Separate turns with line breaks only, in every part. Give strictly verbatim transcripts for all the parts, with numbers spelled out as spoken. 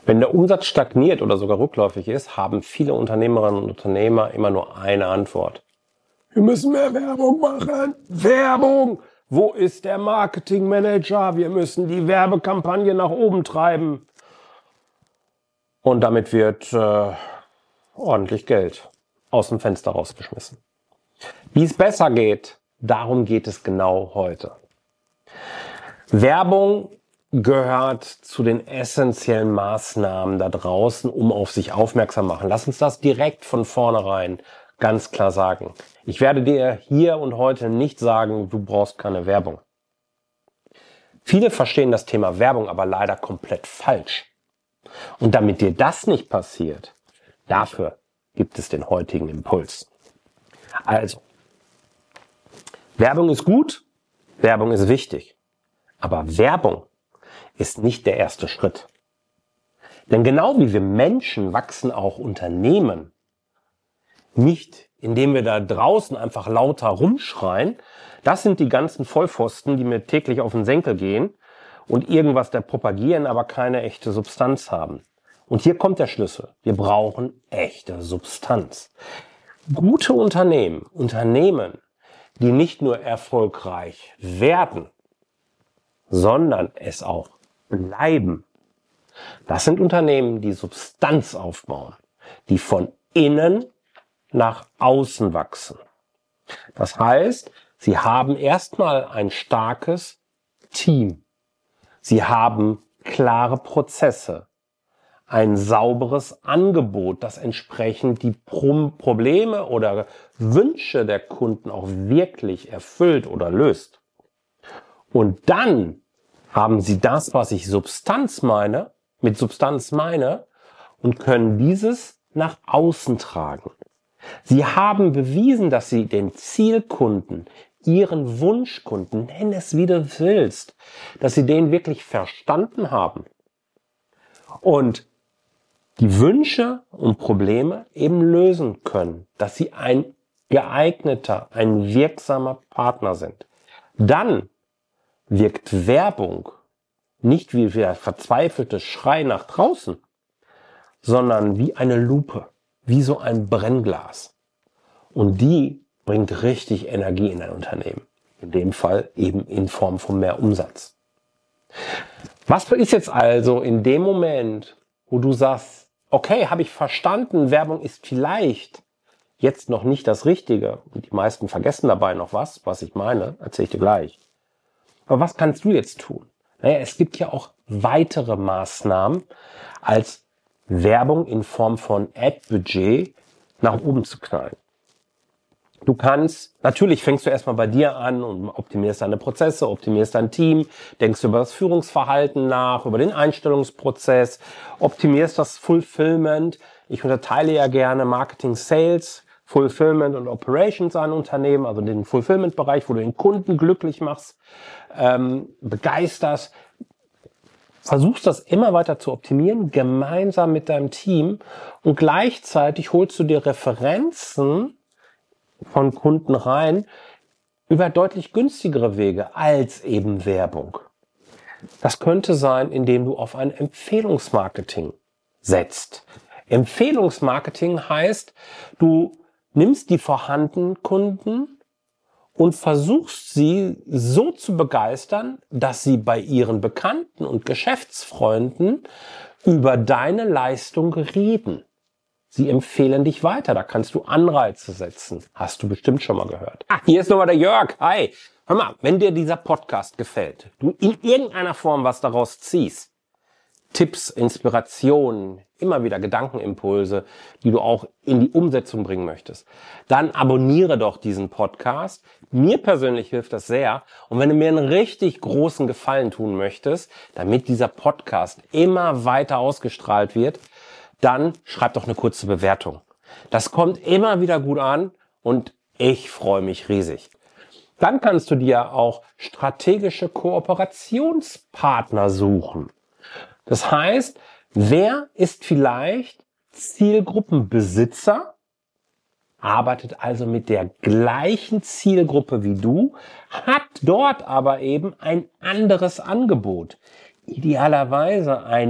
Wenn der Umsatz stagniert oder sogar rückläufig ist, haben viele Unternehmerinnen und Unternehmer immer nur eine Antwort. Wir müssen mehr Werbung machen. Werbung! Wo ist der Marketingmanager? Wir müssen die Werbekampagne nach oben treiben. Und damit wird äh, ordentlich Geld aus dem Fenster rausgeschmissen. Wie es besser geht, darum geht es genau heute. Werbung gehört zu den essentiellen Maßnahmen da draußen, um auf sich aufmerksam zu machen. Lass uns das direkt von vornherein ganz klar sagen. Ich werde dir hier und heute nicht sagen, du brauchst keine Werbung. Viele verstehen das Thema Werbung aber leider komplett falsch. Und damit dir das nicht passiert, dafür gibt es den heutigen Impuls. Also, Werbung ist gut, Werbung ist wichtig, aber Werbung ist nicht der erste Schritt. Denn genau wie wir Menschen wachsen auch Unternehmen nicht, indem wir da draußen einfach lauter rumschreien. Das sind die ganzen Vollpfosten, die mir täglich auf den Senkel gehen und irgendwas da propagieren, aber keine echte Substanz haben. Und hier kommt der Schlüssel. Wir brauchen echte Substanz. Gute Unternehmen, Unternehmen, die nicht nur erfolgreich werden, sondern es auch bleiben. Das sind Unternehmen, die Substanz aufbauen, die von innen nach außen wachsen. Das heißt, sie haben erstmal ein starkes Team. Sie haben klare Prozesse, ein sauberes Angebot, das entsprechend die Probleme oder Wünsche der Kunden auch wirklich erfüllt oder löst. Und dann haben sie das, was ich Substanz meine, mit Substanz meine, und können dieses nach außen tragen. Sie haben bewiesen, dass sie den Zielkunden, ihren Wunschkunden, nenn es wie du willst, dass sie den wirklich verstanden haben und die Wünsche und Probleme eben lösen können, dass sie ein geeigneter, ein wirksamer Partner sind. Dann wirkt Werbung nicht wie der verzweifelte Schrei nach draußen, sondern wie eine Lupe, wie so ein Brennglas. Und die bringt richtig Energie in ein Unternehmen. In dem Fall eben in Form von mehr Umsatz. Was ist jetzt also in dem Moment, wo du sagst, okay, habe ich verstanden, Werbung ist vielleicht jetzt noch nicht das Richtige. Und die meisten vergessen dabei noch was, was ich meine, erzähle ich dir gleich. Aber was kannst du jetzt tun? Naja, es gibt ja auch weitere Maßnahmen, als Werbung in Form von Ad-Budget nach oben zu knallen. Du kannst, natürlich fängst du erstmal bei dir an und optimierst deine Prozesse, optimierst dein Team, denkst über das Führungsverhalten nach, über den Einstellungsprozess, optimierst das Fulfillment. Ich unterteile ja gerne Marketing, Sales, Fulfillment und Operations an Unternehmen, also den Fulfillment-Bereich, wo du den Kunden glücklich machst, ähm, begeisterst. Versuchst das immer weiter zu optimieren, gemeinsam mit deinem Team, und gleichzeitig holst du dir Referenzen von Kunden rein über deutlich günstigere Wege als eben Werbung. Das könnte sein, indem du auf ein Empfehlungsmarketing setzt. Empfehlungsmarketing heißt, du nimmst die vorhandenen Kunden und versuchst sie so zu begeistern, dass sie bei ihren Bekannten und Geschäftsfreunden über deine Leistung reden. Sie empfehlen dich weiter, da kannst du Anreize setzen. Hast du bestimmt schon mal gehört. Ah, hier ist nochmal der Jörg. Hi. Hör mal, wenn dir dieser Podcast gefällt, du in irgendeiner Form was daraus ziehst, Tipps, Inspirationen, immer wieder Gedankenimpulse, die du auch in die Umsetzung bringen möchtest, dann abonniere doch diesen Podcast. Mir persönlich hilft das sehr. Und wenn du mir einen richtig großen Gefallen tun möchtest, damit dieser Podcast immer weiter ausgestrahlt wird, dann schreib doch eine kurze Bewertung. Das kommt immer wieder gut an und ich freue mich riesig. Dann kannst du dir auch strategische Kooperationspartner suchen. Das heißt, wer ist vielleicht Zielgruppenbesitzer, arbeitet also mit der gleichen Zielgruppe wie du, hat dort aber eben ein anderes Angebot. Idealerweise ein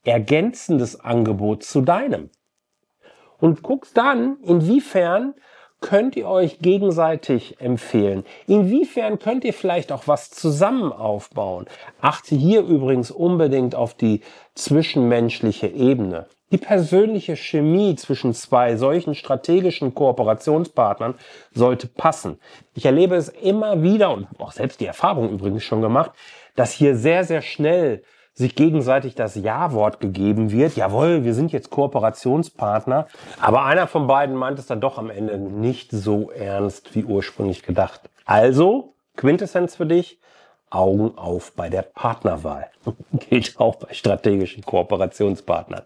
ergänzendes Angebot zu deinem. Und guckst dann, inwiefern könnt ihr euch gegenseitig empfehlen. Inwiefern könnt ihr vielleicht auch was zusammen aufbauen. Achte hier übrigens unbedingt auf die zwischenmenschliche Ebene. Die persönliche Chemie zwischen zwei solchen strategischen Kooperationspartnern sollte passen. Ich erlebe es immer wieder und habe auch selbst die Erfahrung übrigens schon gemacht, dass hier sehr, sehr schnell sich gegenseitig das Ja-Wort gegeben wird. Jawohl, wir sind jetzt Kooperationspartner. Aber einer von beiden meint es dann doch am Ende nicht so ernst wie ursprünglich gedacht. Also, Quintessenz für dich, Augen auf bei der Partnerwahl. Gilt auch bei strategischen Kooperationspartnern.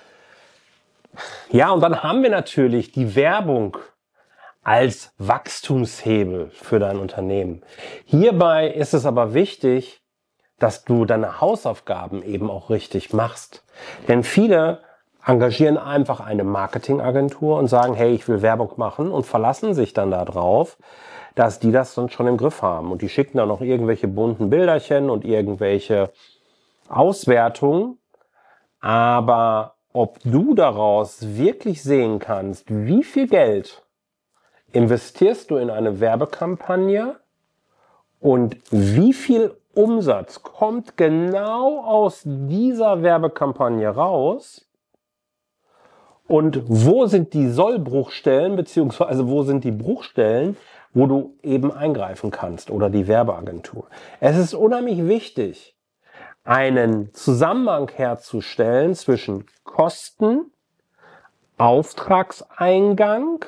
Ja, und dann haben wir natürlich die Werbung als Wachstumshebel für dein Unternehmen. Hierbei ist es aber wichtig, dass du deine Hausaufgaben eben auch richtig machst. Denn viele engagieren einfach eine Marketingagentur und sagen, hey, ich will Werbung machen und verlassen sich dann darauf, dass die das dann schon im Griff haben. Und die schicken dann noch irgendwelche bunten Bilderchen und irgendwelche Auswertungen. Aber ob du daraus wirklich sehen kannst, wie viel Geld investierst du in eine Werbekampagne und wie viel Umsatz kommt genau aus dieser Werbekampagne raus und wo sind die Sollbruchstellen beziehungsweise wo sind die Bruchstellen, wo du eben eingreifen kannst oder die Werbeagentur. Es ist unheimlich wichtig, einen Zusammenhang herzustellen zwischen Kosten, Auftragseingang,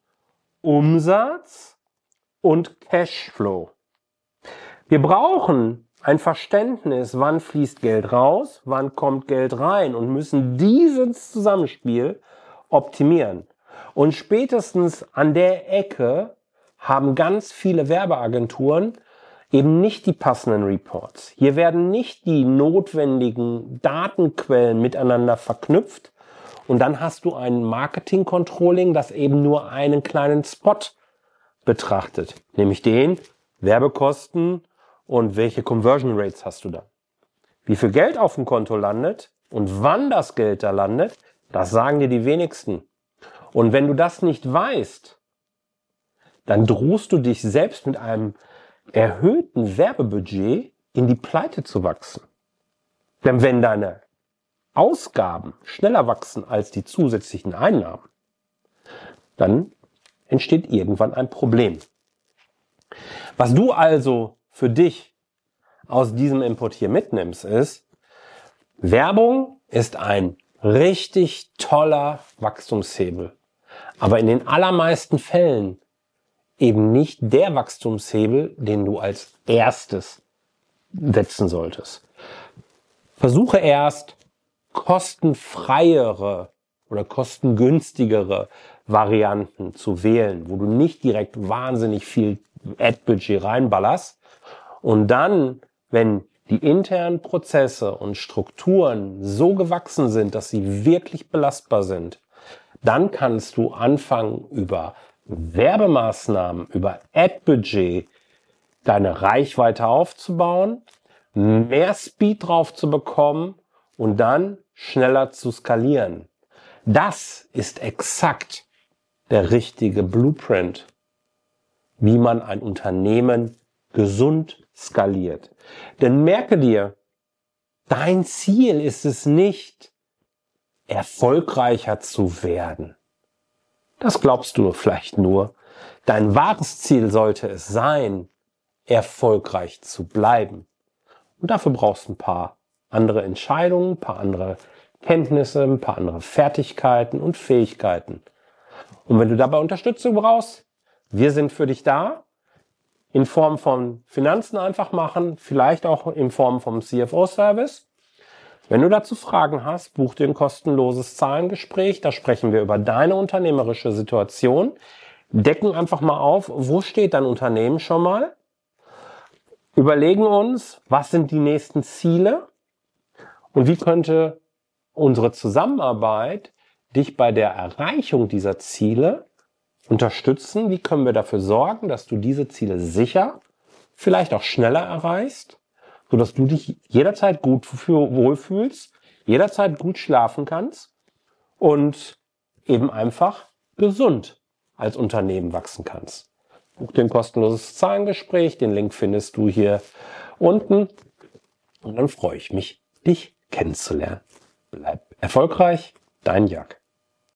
Umsatz und Cashflow. Wir brauchen ein Verständnis, wann fließt Geld raus, wann kommt Geld rein und müssen dieses Zusammenspiel optimieren. Und spätestens an der Ecke haben ganz viele Werbeagenturen eben nicht die passenden Reports. Hier werden nicht die notwendigen Datenquellen miteinander verknüpft und dann hast du ein Marketing-Controlling, das eben nur einen kleinen Spot betrachtet, nämlich den Werbekosten und welche Conversion Rates hast du da. Wie viel Geld auf dem Konto landet und wann das Geld da landet, das sagen dir die wenigsten. Und wenn du das nicht weißt, dann drohst du dich selbst mit einem erhöhten Werbebudget in die Pleite zu wachsen. Denn wenn deine Ausgaben schneller wachsen als die zusätzlichen Einnahmen, dann entsteht irgendwann ein Problem. Was du also für dich aus diesem Input hier mitnimmst, ist, Werbung ist ein richtig toller Wachstumshebel. Aber in den allermeisten Fällen eben nicht der Wachstumshebel, den du als erstes setzen solltest. Versuche erst kostenfreiere oder kostengünstigere Varianten zu wählen, wo du nicht direkt wahnsinnig viel Ad-Budget reinballerst. Und dann, wenn die internen Prozesse und Strukturen so gewachsen sind, dass sie wirklich belastbar sind, dann kannst du anfangen, über Werbemaßnahmen, über Ad-Budget deine Reichweite aufzubauen, mehr Speed drauf zu bekommen und dann schneller zu skalieren. Das ist exakt der richtige Blueprint, wie man ein Unternehmen gesund skaliert. Denn merke dir, dein Ziel ist es nicht, erfolgreicher zu werden. Das glaubst du vielleicht nur. Dein wahres Ziel sollte es sein, erfolgreich zu bleiben. Und dafür brauchst du ein paar andere Entscheidungen, ein paar andere Kenntnisse, ein paar andere Fertigkeiten und Fähigkeiten. Und wenn du dabei Unterstützung brauchst, wir sind für dich da. In Form von Finanzen einfach machen, vielleicht auch in Form vom C F O-Service. Wenn du dazu Fragen hast, buch dir ein kostenloses Zahlengespräch. Da sprechen wir über deine unternehmerische Situation. Decken einfach mal auf, wo steht dein Unternehmen schon mal? Überlegen uns, was sind die nächsten Ziele? Und wie könnte unsere Zusammenarbeit dich bei der Erreichung dieser Ziele unterstützen? Wie können wir dafür sorgen, dass du diese Ziele sicher, vielleicht auch schneller erreichst, sodass du dich jederzeit gut für, wohlfühlst, jederzeit gut schlafen kannst und eben einfach gesund als Unternehmen wachsen kannst. Buch dir ein kostenloses Zahlengespräch, den Link findest du hier unten und dann freue ich mich, dich kennenzulernen. Bleib erfolgreich, dein Jörg.